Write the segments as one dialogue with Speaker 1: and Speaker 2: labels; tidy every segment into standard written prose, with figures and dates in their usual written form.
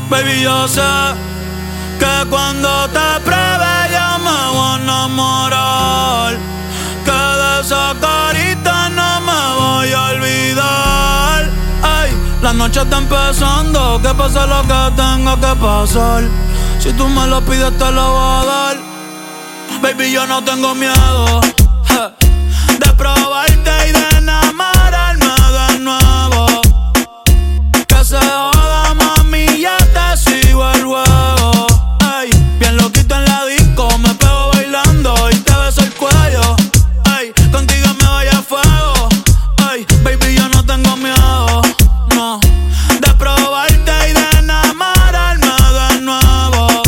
Speaker 1: Baby, yo sé que cuando te pruebe yo me voy a enamorar, que de esa carita no me voy a olvidar. Ay, la noche está empezando, que pase lo que tenga que pasar. Si tú me lo pides te lo voy a dar. Baby, yo no tengo miedo de probarte y de enamorarme de nuevo. Que se joda, mami, ya te sigo el juego. Ay, bien loquito en la disco, me pego bailando y te beso el cuello. Ay, contigo me voy a fuego. Ay, baby, yo no tengo miedo, no, de probarte y de enamorarme de nuevo.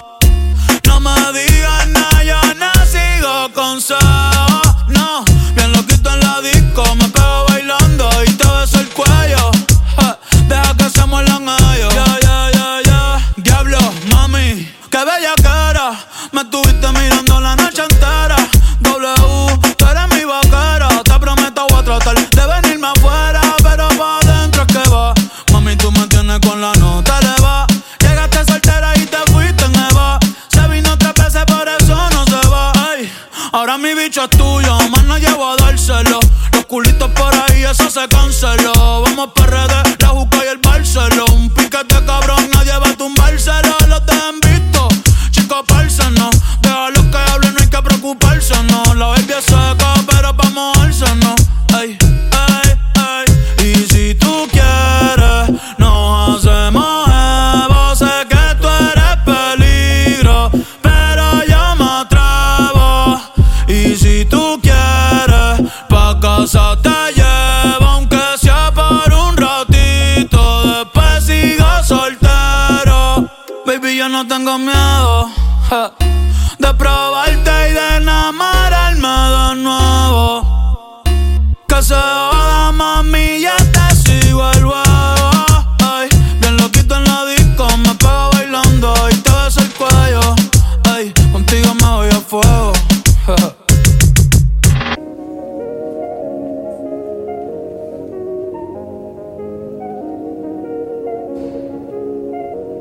Speaker 1: No me digas nada, yo no sigo consejos. No, bien loquito en la disco, me pego bailando y te beso el cuello. Deja que se muerdan ellos. Diablo, mami, qué bella cara. Me estuviste mirando la noche entera. W, tú eres mi vaquera. Te prometo voy a tratar de venirme afuera, pero pa' adentro es que va. Mami, tú me tienes con la nota elevada. Llegaste soltera y te fuiste en Eva. Se vino 3 veces, por eso no se va. Ay, ahora mi bicho es tuyo, más no llevo a dárselo. Los culitos por ahí, eso se canceló. Vamos PRD, la Juca y el Barceló. Un piquete cabrón, nadie va a tumbárselo. Los dejan visto, chicos, no. Déjalos que hablen, no hay que preocuparse, no. La baby es seca, pero pa' mojarse, no. Ay, ay, ay. Y si tú quieres, nos hacemos Evo. Sé que tú eres peligro, pero yo me atrevo. Y si tú quieres, pa' casa te llevo, aunque sea por un ratito. Después sigo soltero. Baby, yo no tengo miedo de probarte y de enamorarme de nuevo. Que se